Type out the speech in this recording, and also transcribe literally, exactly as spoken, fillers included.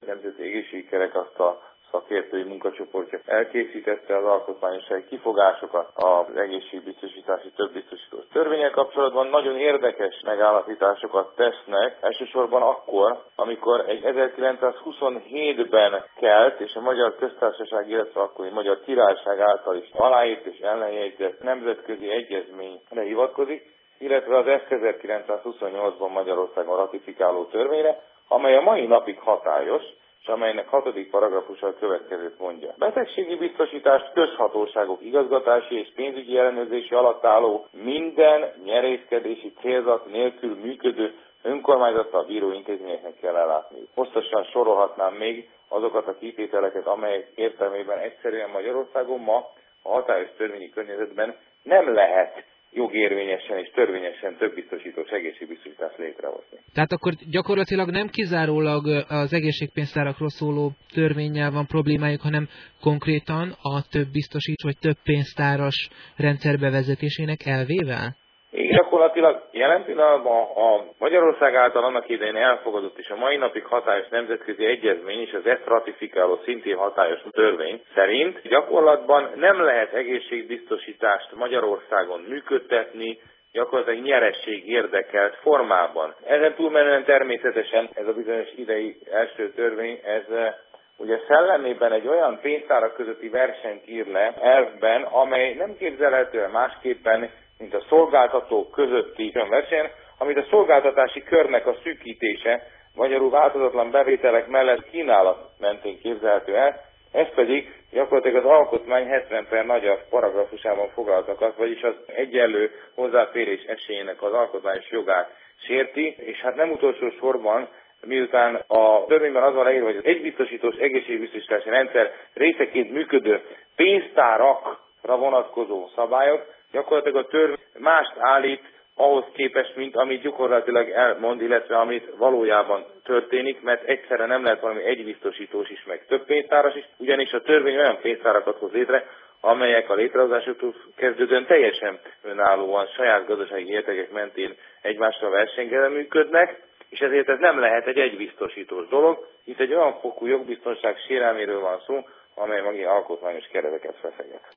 Nemzeti Egészségügyi Kerekasztal szakértői munkacsoportja elkészítette az alkotmányossági kifogásokat az egészségbiztosítási többbiztosítós törvénnyel kapcsolatban. Nagyon érdekes megállapításokat tesznek, elsősorban akkor, amikor egy ezerkilencszázhuszonhétben kelt, és a Magyar Köztársaság, illetve akkori Magyar Királyság által is aláírt és ellenjegyzett nemzetközi egyezményre hivatkozik, illetve az ezt ezerkilencszázhuszonnyolcban Magyarországon ratifikáló törvényre, amely a mai napig hatályos, és amelynek hatodik paragrafusa a következőt mondja. Betegségi biztosítást közhatóságok igazgatási és pénzügyi ellenőrzési alatt álló minden nyerészkedési célzat nélkül működő önkormányzattal bíró intézményeknek kell ellátni. Hosszasan sorolhatnám még azokat a kitételeket, amelyek értelmében egyszerűen Magyarországon ma a hatályos törvényi környezetben nem lehet jogérvényesen és törvényesen többbiztosítós egészségbiztosítást létrehozni. Tehát akkor gyakorlatilag nem kizárólag az egészségpénztárakról szóló törvénnyel van problémájuk, hanem konkrétan a több biztosító vagy több pénztáras rendszer bevezetésének elvével? Igen, gyakorlatilag jelen pillanatban a Magyarország által annak idején elfogadott és a mai napig hatályos nemzetközi egyezmény és az ezt ratifikáló szintén hatályos törvény szerint gyakorlatban nem lehet egészségbiztosítást Magyarországon működtetni, gyakorlatilag nyeresség érdekelt formában. Ezen túlmenően természetesen ez a bizonyos idei első törvény, ez ugye szellemében egy olyan pénztárak közötti versenyt ír le elvben, amely nem képzelhető el másképpen, mint a szolgáltatók közötti verseny, amit a szolgáltatási körnek a szűkítése, magyarul változatlan bevételek mellett kínálat mentén képzelhető el, ez pedig gyakorlatilag az alkotmány hetven per nagyas paragrafusában foglaltakat, vagyis az egyenlő hozzáférés esélyének az alkotmányos jogát sérti, és hát nem utolsó sorban, miután a törvényben az van leírva, hogy az egybiztosítós egészségbiztosítási rendszer részeként működő pénztárakra vonatkozó szabályok, gyakorlatilag a törvény mást állít ahhoz képest, mint amit gyakorlatilag elmond, illetve amit valójában történik, mert egyszerre nem lehet valami egybiztosítós is, meg több pénztáras is, ugyanis a törvény olyan pénztárakat hoz létre, amelyek a létrehozásuktól kezdődően teljesen önállóan, saját gazdasági értékek mentén egymással versengve működnek, és ezért ez nem lehet egy egybiztosítós dolog, itt egy olyan fokú jogbiztonság sérelméről van szó, amely maga alkotmányos kereteket feszeget.